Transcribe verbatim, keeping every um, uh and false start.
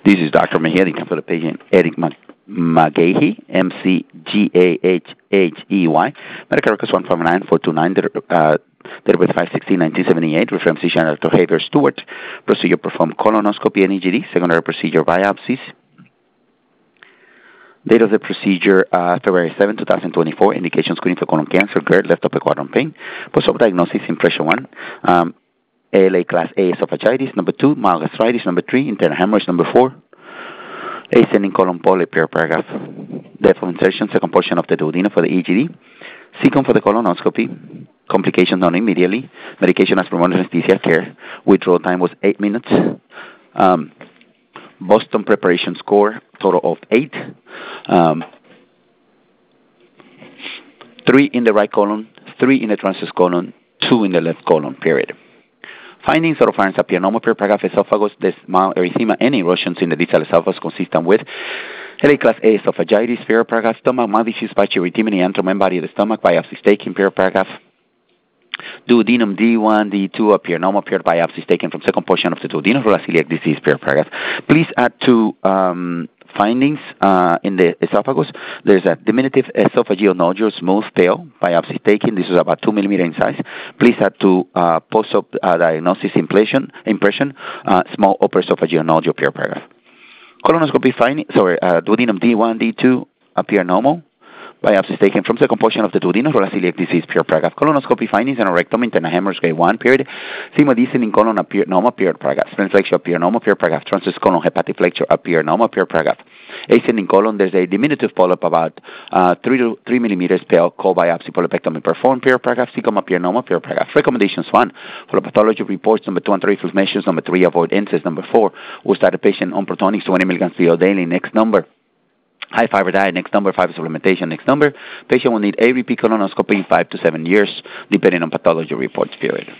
This is Doctor Mejia for the patient Eric McGahey, M C G A H H E Y. Medical records one five nine four two nine, uh, date of birth five sixteen nineteen seventy-eight. Reference physician Doctor Haver Stewart. Procedure performed colonoscopy and E G D. Secondary procedure biopsies. Date of the procedure, uh, February seventh, twenty twenty-four. Indication screening for colon cancer, GERD, left upper quadrant pain. Post-op diagnosis, impression one. Um, A L A class A esophagitis. Number two, mild gastritis. Number three, internal hemorrhage. Number four, ascending colon polyp, per paragraph. Depth of insertion, second portion of the duodenum for the E G D. Second for the colonoscopy. Complications known immediately. Medication as per anesthesia care. Withdrawal time was eight minutes. Um, Boston preparation score, total of eight. Um, three in the right colon, three in the transverse colon, two in the left colon, period. Findings: oropharynx papilloma, per paragraph, esophagus, desmoid erythema, and erosions in the distal esophagus consistent with L A class A esophagitis, per paragraph, stomach, mild diffuse pachyarrhythmia, antrum body of the stomach, biopsies taken, per paragraph. Duodenum D one, D two, a piernoma, paired biopsies taken from second portion of the duodenum for celiac disease, per paragraph. Please add to um, findings uh, in the esophagus. There's a diminutive esophageal nodule, smooth, pale, biopsy taken. This is about two millimeter in size. Please add to uh, post-op uh, diagnosis impression, impression uh, small upper esophageal nodule, per paragraph. Colonoscopy finding, sorry, uh, duodenum D one, D two appear normal. Biopsies taken from second portion of the duodenum for celiac disease, per paragraph. Colonoscopy findings and rectum, internal hemorrhage, grade one, period. Sigma descending colon appear normal, per paragraph. Splenic flexure appear normal, per paragraph. Transverse colon hepatic flexure appear normal, per paragraph. Ascending colon, there's a diminutive polyp about uh, three to three millimeters pale, cold biopsy polypectomy performed, per paragraph. Cecum appear normal, per paragraph. Recommendations: one, for pathology reports. Number two, anterior inflammations. Number three, avoid incest. Number four, we'll start the patient on Protonix twenty milligrams per daily. Next number, high fiber diet. Next number, fiber supplementation. Next number, patient will need a repeat colonoscopy in five to seven years, depending on pathology reports, period.